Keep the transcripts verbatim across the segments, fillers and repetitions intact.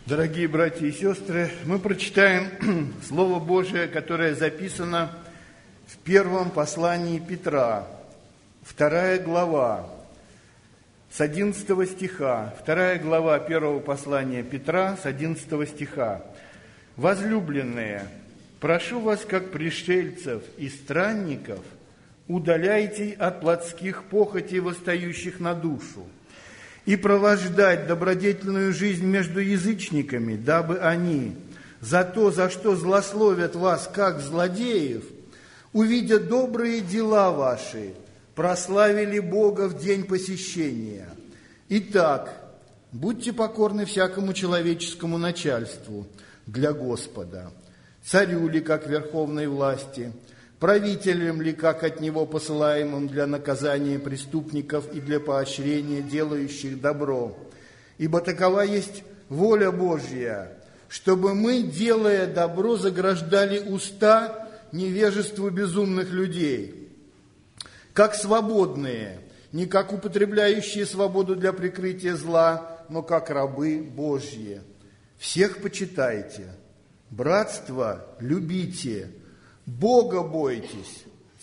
Дорогие братья и сестры, мы прочитаем Слово Божие, которое записано в первом послании Петра, вторая глава, с одиннадцатого стиха. Вторая глава первого послания Петра, с одиннадцатого стиха. «Возлюбленные, прошу вас, как пришельцев и странников, удаляйте от плотских похотей, восстающих на душу, и провождать добродетельную жизнь между язычниками, дабы они за то, за что злословят вас, как злодеев, увидя добрые дела ваши, прославили Бога в день посещения. Итак, будьте покорны всякому человеческому начальству для Господа, царю ли, как верховной власти, правителям ли, как от него посылаемым для наказания преступников и для поощрения делающих добро. Ибо такова есть воля Божья, чтобы мы, делая добро, заграждали уста невежеству безумных людей, как свободные, не как употребляющие свободу для прикрытия зла, но как рабы Божьи. Всех почитайте, братство любите, Бога бойтесь,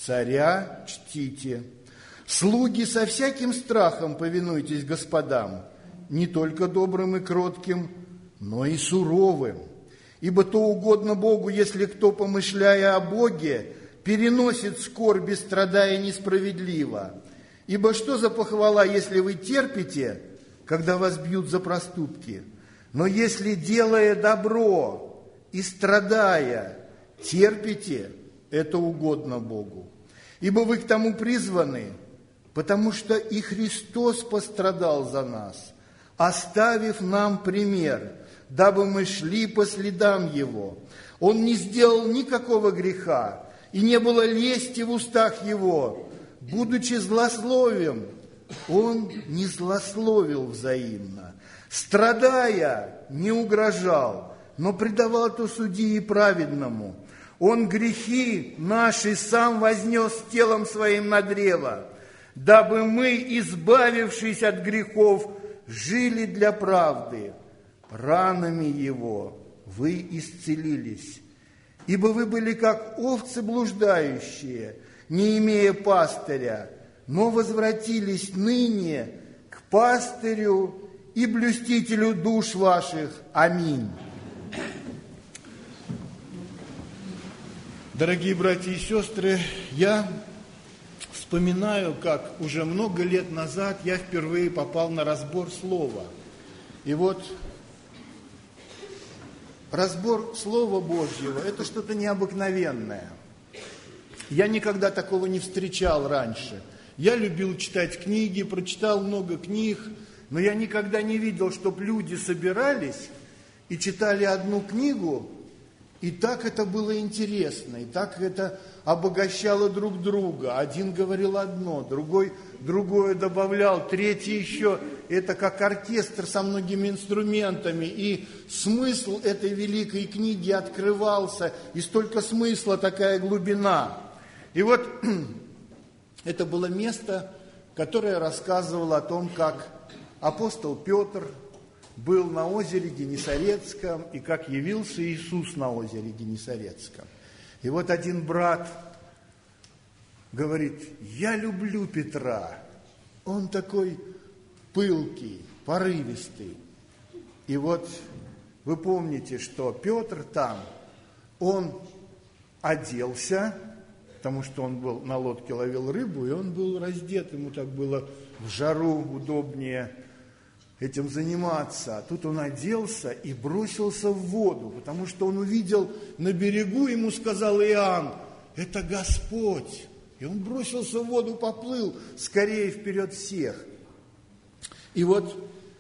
царя чтите. Слуги, со всяким страхом повинуйтесь господам, не только добрым и кротким, но и суровым. Ибо то угодно Богу, если кто, помышляя о Боге, переносит скорби, страдая несправедливо. Ибо что за похвала, если вы терпите, когда вас бьют за проступки? Но если, делая добро и страдая, терпите, это угодно Богу. Ибо вы к тому призваны, потому что и Христос пострадал за нас, оставив нам пример, дабы мы шли по следам Его. Он не сделал никакого греха, и не было лести в устах Его. Будучи злословием, Он не злословил взаимно. Страдая, не угрожал, но предавал то судьи праведному. Он грехи наши сам вознес телом своим на древо, дабы мы, избавившись от грехов, жили для правды. Ранами Его вы исцелились. Ибо вы были как овцы блуждающие, не имея пастыря, но возвратились ныне к пастырю и блюстителю душ ваших. Аминь». Дорогие братья и сестры, я вспоминаю, как уже много лет назад я впервые попал на разбор слова. И вот разбор Слова Божьего – это что-то необыкновенное. Я никогда такого не встречал раньше. Я любил читать книги, прочитал много книг, но я никогда не видел, чтобы люди собирались и читали одну книгу, и так это было интересно, и так это обогащало друг друга. Один говорил одно, другой другое добавлял, третий еще. Это как оркестр со многими инструментами. И смысл этой великой книги открывался, и столько смысла, такая глубина. И вот это было место, которое рассказывало о том, как апостол Петр был на озере Генесарецком, и как явился Иисус на озере Генесарецком. И вот один брат говорит: «Я люблю Петра, он такой пылкий, порывистый». И вот вы помните, что Петр там, он оделся, потому что он был на лодке, ловил рыбу, и он был раздет, ему так было в жару удобнее этим заниматься. А тут он оделся и бросился в воду, потому что он увидел на берегу, ему сказал Иоанн: «Это Господь». И он бросился в воду, поплыл скорее вперед всех. И вот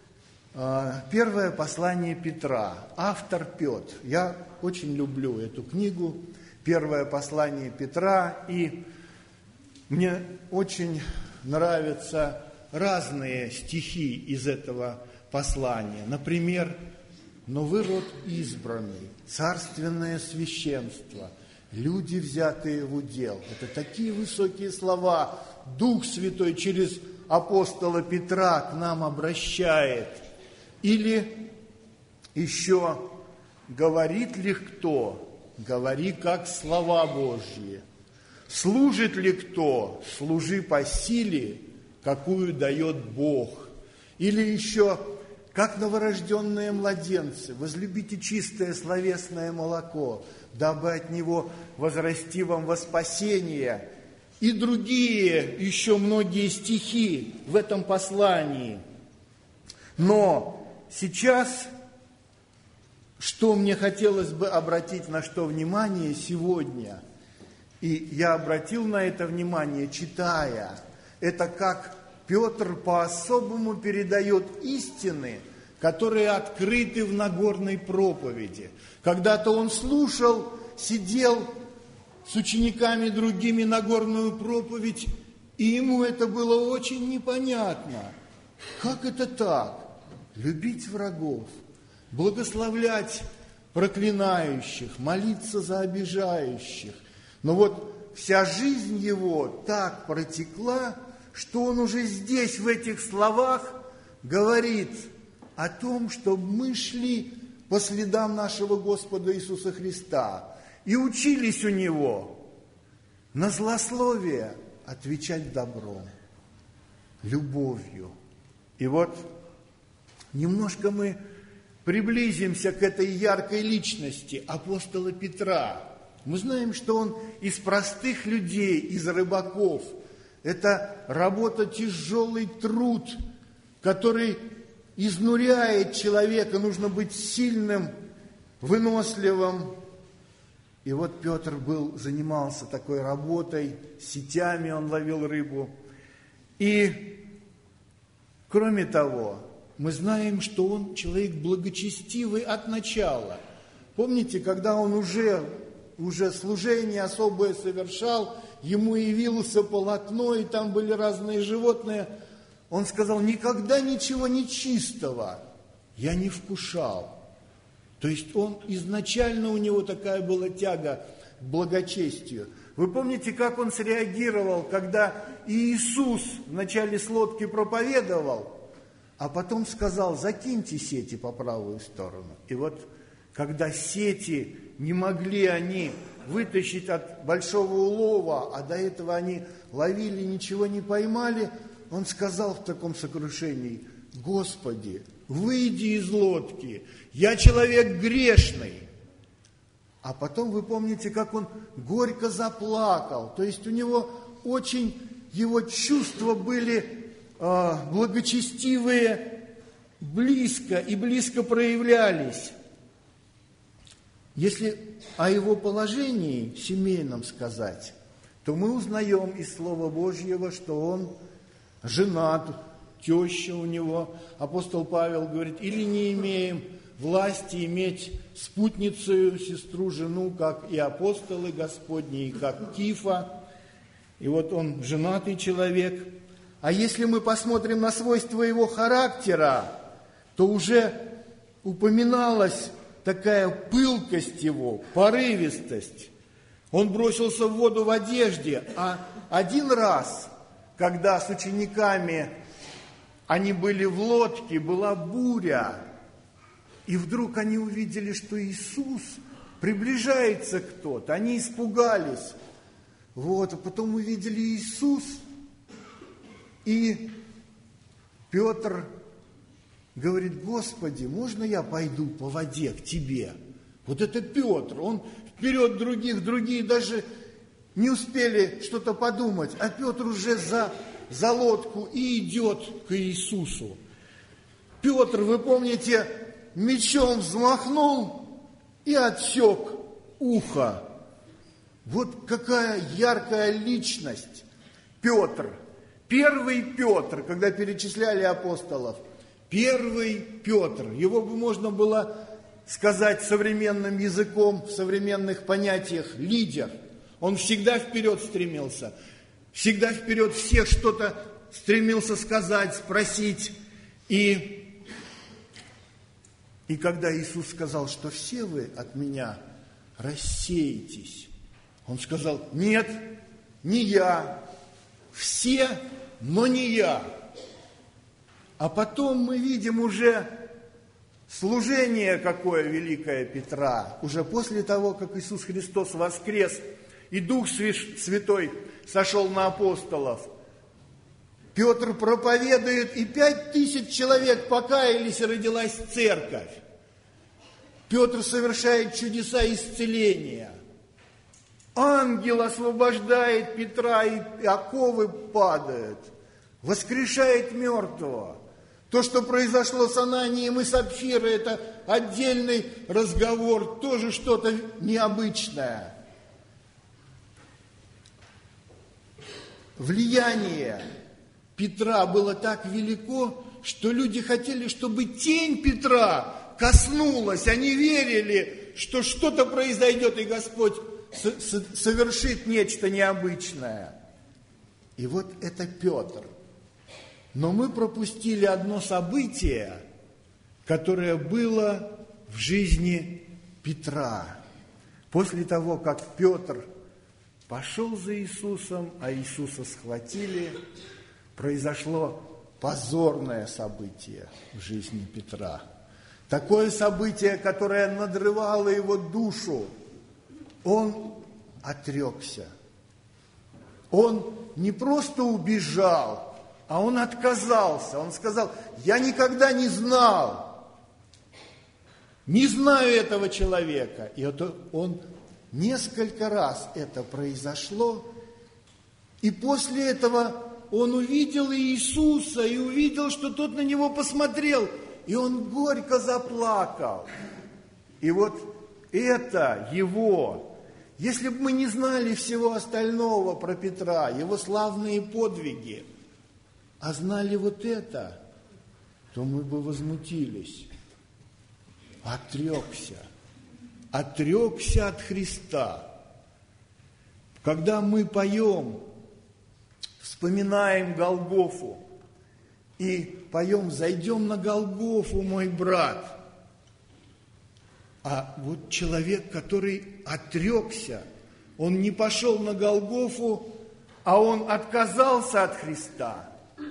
первое послание Петра, автор Петр. Я очень люблю эту книгу, первое послание Петра, и мне очень нравятся разные стихи из этого послания. Например, «Но вы род избранный, царственное священство, люди, взятые в удел». Это такие высокие слова Дух Святой через апостола Петра к нам обращает. Или Еще говорит ли кто? Говори, как слова Божьи. Служит ли кто? Служи по силе, какую дает Бог. Или еще, как новорожденные младенцы, возлюбите чистое словесное молоко, дабы от него возрасти вам во спасение. И другие еще многие стихи в этом послании. Но сейчас, что мне хотелось бы обратить на что внимание сегодня, и я обратил на это внимание, читая, это как Петр по-особому передает истины, которые открыты в Нагорной проповеди. Когда-то он слушал, сидел с учениками другими Нагорную проповедь, и ему это было очень непонятно. Как это так? Любить врагов, благословлять проклинающих, молиться за обижающих. Но вот вся жизнь его так протекла, что он уже здесь, в этих словах, говорит о том, чтобы мы шли по следам нашего Господа Иисуса Христа и учились у Него на злословие отвечать добром, любовью. И вот немножко мы приблизимся к этой яркой личности апостола Петра. Мы знаем, что он из простых людей, из рыбаков. Это работа, тяжелый труд, который изнуряет человека. Нужно быть сильным, выносливым. И вот Петр был, занимался такой работой, сетями он ловил рыбу. И, кроме того, мы знаем, что он человек благочестивый от начала. Помните, когда он уже, уже служение особое совершал, ему явился полотно, и там были разные животные, он сказал: никогда ничего нечистого я не вкушал. То есть он изначально, у него такая была тяга к благочестию. Вы помните, как он среагировал, когда Иисус вначале с лодки проповедовал, а потом сказал: закиньте сети по правую сторону. И вот, когда сети не могли они вытащить от большого улова, а до этого они ловили, ничего не поймали, он сказал в таком сокрушении: Господи, выйди из лодки, я человек грешный. А потом вы помните, как он горько заплакал. То есть у него очень, его чувства были э, благочестивые, близко и близко проявлялись. Если о его положении семейном сказать, то мы узнаем из Слова Божьего, что он женат, теща у него. Апостол Павел говорит: или не имеем власти иметь спутницу, сестру, жену, как и апостолы Господни, и как Кифа. И вот он женатый человек. А если мы посмотрим на свойства его характера, то уже упоминалась такая пылкость его, порывистость. Он бросился в воду в одежде, а один раз, когда с учениками они были в лодке, была буря, и вдруг они увидели, что Иисус, приближается кто-то, они испугались. Вот, а потом увидели Иисус, и Петр говорит: Господи, можно я пойду по воде к Тебе? Вот это Петр, он вперед других, другие даже не успели что-то подумать, а Петр уже за, за лодку и идет к Иисусу. Петр, вы помните, мечом взмахнул и отсек ухо. Вот какая яркая личность Петр. Первый Петр, когда перечисляли апостолов, первый Петр, его бы можно было сказать современным языком, в современных понятиях, лидер. Он всегда вперед стремился, всегда вперед всех что-то стремился сказать, спросить. И, и когда Иисус сказал, что все вы от меня рассеетесь, он сказал: нет, не я, все, но не я. А потом мы видим уже служение какое великое Петра, уже после того, как Иисус Христос воскрес, и Дух Святой сошел на апостолов. Петр проповедует, и пять тысяч человек покаялись, и родилась церковь. Петр совершает чудеса исцеления. Ангел освобождает Петра, и оковы падают. Воскрешает мертвого. То, что произошло с Ананием и Сапфирой, это отдельный разговор, тоже что-то необычное. Влияние Петра было так велико, что люди хотели, чтобы тень Петра коснулась. Они верили, что что-то произойдет, и Господь совершит нечто необычное. И вот это Петр. Но мы пропустили одно событие, которое было в жизни Петра. После того, как Петр пошел за Иисусом, а Иисуса схватили, произошло позорное событие в жизни Петра. Такое событие, которое надрывало его душу. Он отрекся. Он не просто убежал, а он отказался. Он сказал: я никогда не знал, не знаю этого человека. И это он несколько раз это произошло. И после этого он увидел Иисуса и увидел, что тот на него посмотрел. И он горько заплакал. И вот это его, если бы мы не знали всего остального про Петра, его славные подвиги, а знали вот это, то мы бы возмутились. Отрекся. Отрекся от Христа. Когда мы поем, вспоминаем Голгофу и поем: «Зайдем на Голгофу, мой брат». А вот человек, который отрекся, он не пошел на Голгофу, а он отказался от Христа.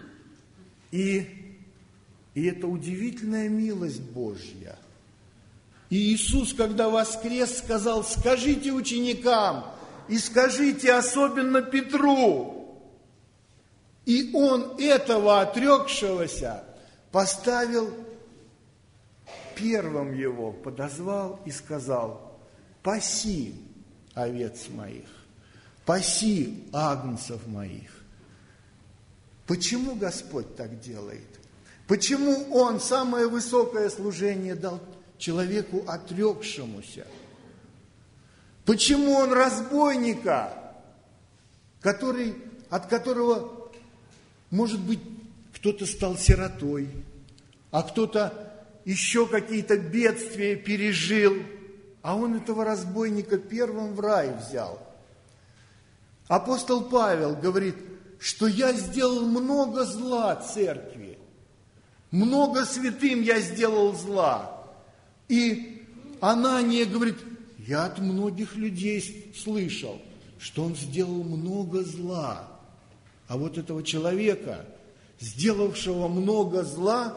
И, и это удивительная милость Божья. И Иисус, когда воскрес, сказал: скажите ученикам и скажите особенно Петру. И он этого отрекшегося поставил первым, его подозвал и сказал: паси овец моих, паси агнцев моих. Почему Господь так делает? Почему Он самое высокое служение дал человеку отрекшемуся? Почему Он разбойника, который, от которого, может быть, кто-то стал сиротой, а кто-то еще какие-то бедствия пережил, а он этого разбойника первым в рай взял? Апостол Павел говорит, что я сделал много зла церкви, много святым я сделал зла. И Анания говорит: я от многих людей слышал, что он сделал много зла. А вот этого человека, сделавшего много зла,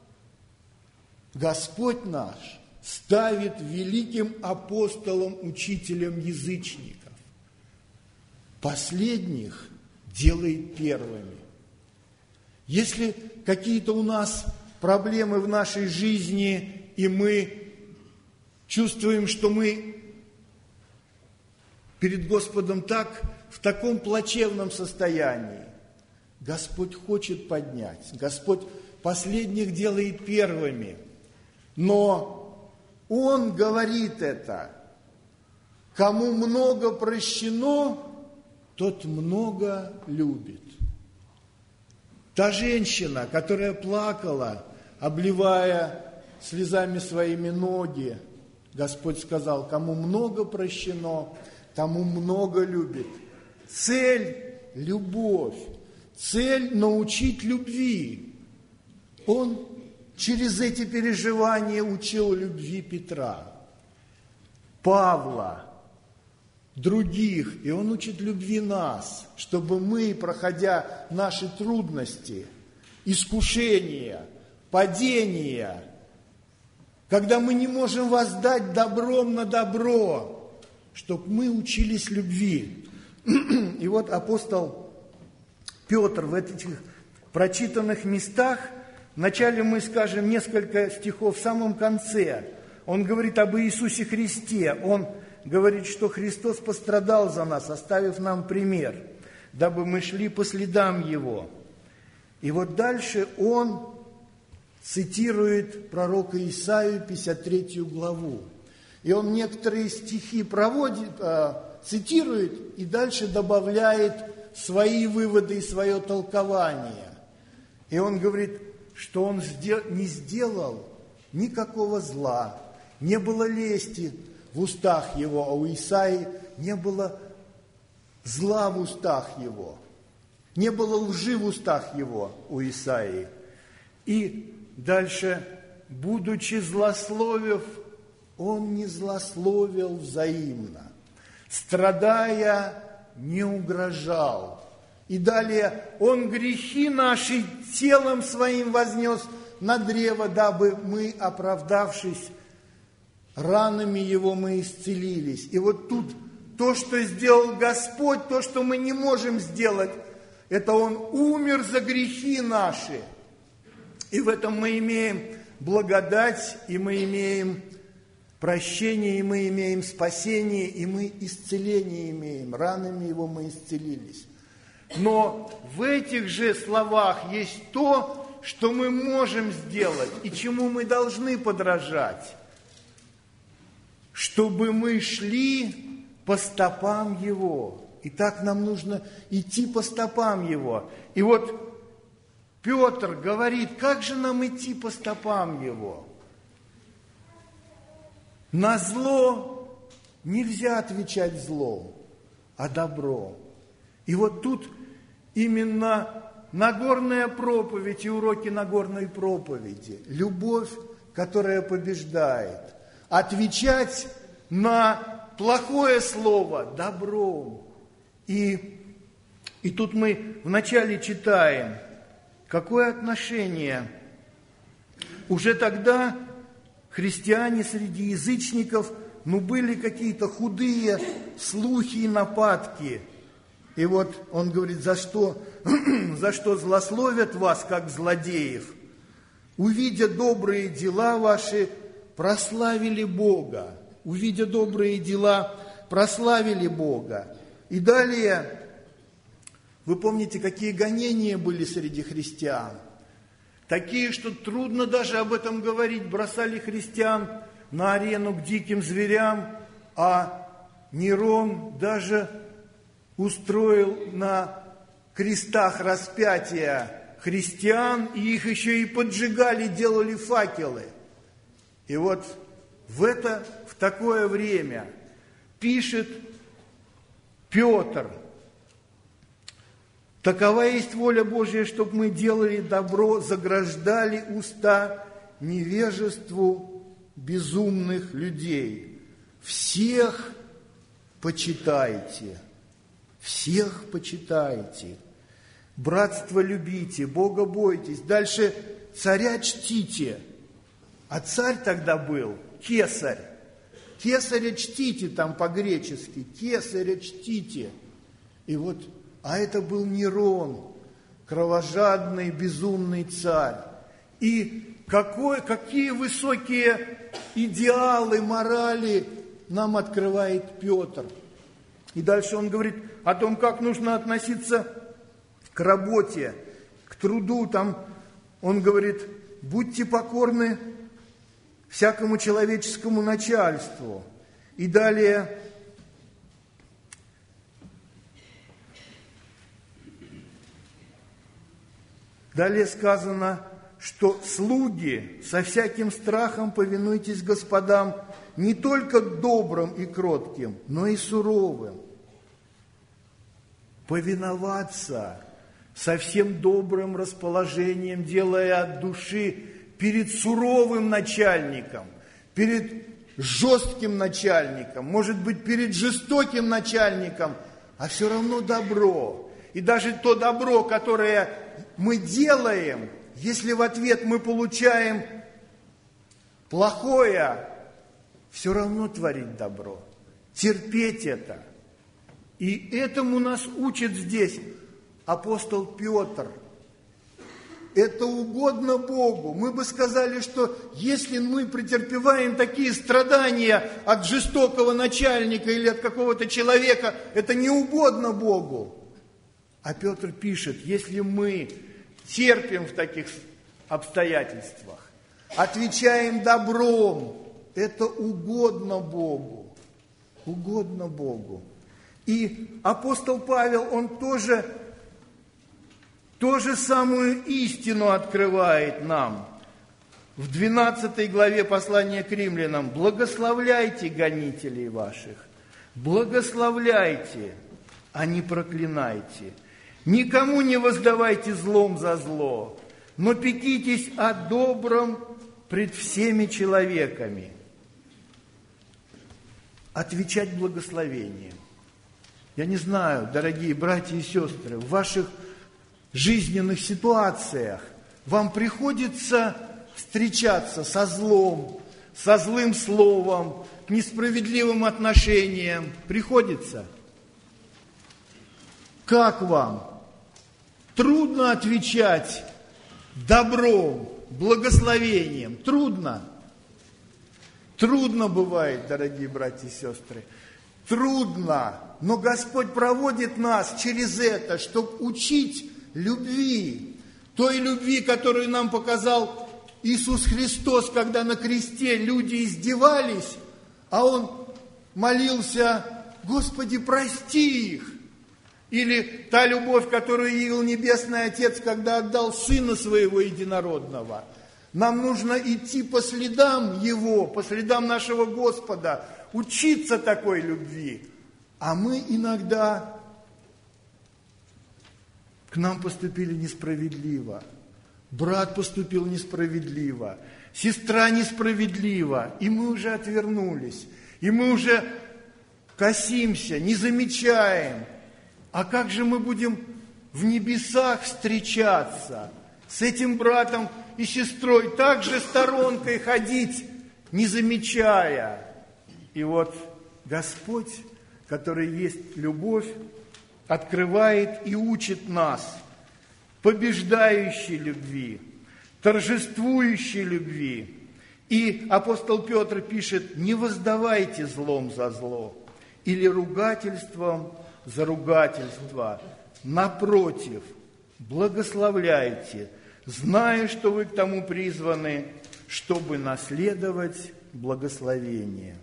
Господь наш ставит великим апостолом, учителем язычников. Последних делает первыми. Если какие-то у нас проблемы в нашей жизни, и мы чувствуем, что мы перед Господом так, в таком плачевном состоянии, Господь хочет поднять. Господь последних делает первыми. Но Он говорит это: кому много прощено, тот много любит. Та женщина, которая плакала, обливая слезами своими ноги, Господь сказал: кому много прощено, тому много любит. Цель – любовь. Цель – научить любви. Он через эти переживания учил любви Петра, Павла, других. И Он учит любви нас, чтобы мы, проходя наши трудности, искушения, падения, когда мы не можем воздать добром на добро, чтобы мы учились любви. И вот апостол Петр в этих прочитанных местах, вначале мы скажем несколько стихов, в самом конце, он говорит об Иисусе Христе, он говорит, что Христос пострадал за нас, оставив нам пример, дабы мы шли по следам Его. И вот дальше он цитирует пророка Исаию, пятьдесят третью главу. И он некоторые стихи проводит, цитирует и дальше добавляет свои выводы и свое толкование. И он говорит, что он не сделал никакого зла, не было лести в устах его, а у Исаии не было зла в устах его, не было лжи в устах его, у Исаии. И дальше, будучи злословив, он не злословил взаимно, страдая, не угрожал. И далее, он грехи наши телом своим вознес на древо, дабы мы, оправдавшись ранами его, мы исцелились. И вот тут то, что сделал Господь, то, что мы не можем сделать, это Он умер за грехи наши. И в этом мы имеем благодать, и мы имеем прощение, и мы имеем спасение, и мы исцеление имеем. Ранами Его мы исцелились. Но в этих же словах есть то, что мы можем сделать, и чему мы должны подражать, чтобы мы шли по стопам Его. И так нам нужно идти по стопам Его. И вот Петр говорит, как же нам идти по стопам Его? На зло нельзя отвечать злом, а добром. И вот тут именно Нагорная проповедь и уроки Нагорной проповеди. Любовь, которая побеждает. Отвечать на плохое слово добром. И, и тут мы вначале читаем, какое отношение. Уже тогда христиане среди язычников, ну, были какие-то худые слухи и нападки. И вот он говорит, за что, за что злословят вас, как злодеев? Увидя добрые дела ваши, прославили Бога. Увидя добрые дела, прославили Бога. И далее, вы помните, какие гонения были среди христиан? Такие, что трудно даже об этом говорить. Бросали христиан на арену к диким зверям, а Нерон даже устроил на крестах распятия христиан, и их еще и поджигали, делали факелы. И вот в это, в такое время пишет Петр: такова есть воля Божья, чтобы мы делали добро, заграждали уста невежеству безумных людей. Всех почитайте, всех почитайте, братство любите, Бога бойтесь. Дальше царя чтите. А царь тогда был кесарь. Кесаря чтите, там по-гречески, кесаря чтите. И вот, а это был Нерон, кровожадный, безумный царь. И какой, какие высокие идеалы, морали нам открывает Петр. И дальше он говорит о том, как нужно относиться к работе, к труду. Там он говорит, будьте покорны всякому человеческому начальству. И далее далее сказано, что слуги со всяким страхом повинуйтесь господам, не только добрым и кротким, но и суровым. Повиноваться со всем добрым расположением, делая от души перед суровым начальником, перед жестким начальником, может быть, перед жестоким начальником, а все равно добро. И даже то добро, которое мы делаем, если в ответ мы получаем плохое все равно творить добро, терпеть это. И этому нас учит здесь апостол Петр. Это угодно Богу. Мы бы сказали, что если мы претерпеваем такие страдания от жестокого начальника или от какого-то человека, это не угодно Богу. А Петр пишет, если мы терпим в таких обстоятельствах, отвечаем добром, это угодно Богу. Угодно Богу. И апостол Павел, он тоже ту же самую истину открывает нам. В двенадцатой главе послания к римлянам: «Благословляйте гонителей ваших, благословляйте, а не проклинайте. Никому не воздавайте злом за зло, но пекитесь о добром пред всеми человеками». Отвечать благословением. Я не знаю, дорогие братья и сестры, в ваших жизненных ситуациях вам приходится встречаться со злом, со злым словом, к несправедливым отношениям. Приходится? Как вам? Трудно отвечать добром, благословением. Трудно. Трудно бывает, дорогие братья и сестры. Трудно. Но Господь проводит нас через это, чтобы учить любви, той любви, которую нам показал Иисус Христос, когда на кресте люди издевались, а Он молился: «Господи, прости их». Или та любовь, которую явил Небесный Отец, когда отдал Сына Своего Единородного. Нам нужно идти по следам Его, по следам нашего Господа, учиться такой любви. А мы иногда... К нам поступили несправедливо, брат поступил несправедливо, сестра несправедливо, и мы уже отвернулись, и мы уже косимся, не замечаем. А как же мы будем в небесах встречаться с этим братом и сестрой, также сторонкой ходить, не замечая? И вот Господь, который есть любовь, открывает и учит нас побеждающей любви, торжествующей любви. И апостол Петр пишет: «Не воздавайте злом за зло или ругательством за ругательство. Напротив, благословляйте, зная, что вы к тому призваны, чтобы наследовать благословение».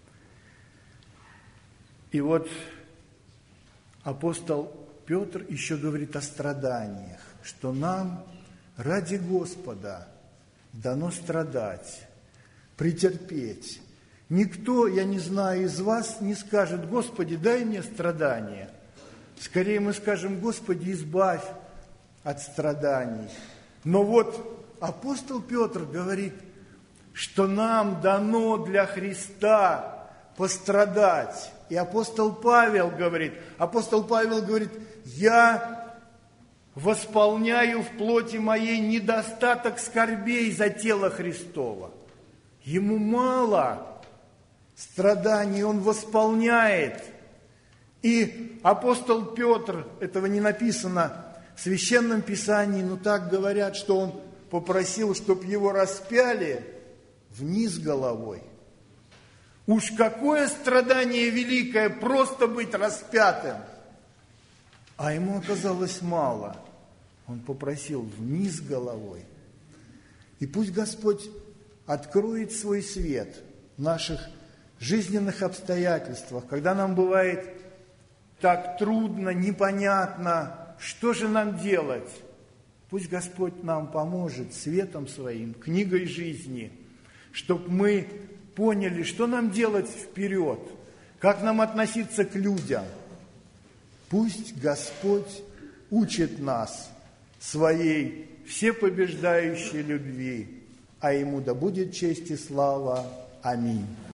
И вот апостол Петр еще говорит о страданиях, что нам ради Господа дано страдать, претерпеть. Никто, я не знаю, из вас не скажет: «Господи, дай мне страдания». Скорее мы скажем: «Господи, избавь от страданий». Но вот апостол Петр говорит, что нам дано для Христа пострадать. И апостол Павел говорит, апостол Павел говорит: «Я восполняю в плоти моей недостаток скорбей за тело Христово». Ему мало страданий, он восполняет. И апостол Петр, этого не написано в Священном Писании, но так говорят, что он попросил, чтобы его распяли вниз головой. Уж какое страдание великое просто быть распятым! А ему оказалось мало. Он попросил вниз головой. И пусть Господь откроет свой свет в наших жизненных обстоятельствах, когда нам бывает так трудно, непонятно, что же нам делать. Пусть Господь нам поможет светом Своим, книгой жизни, чтобы мы поняли, что нам делать вперед, как нам относиться к людям. Пусть Господь учит нас Своей всепобеждающей любви, а Ему да будет честь и слава. Аминь.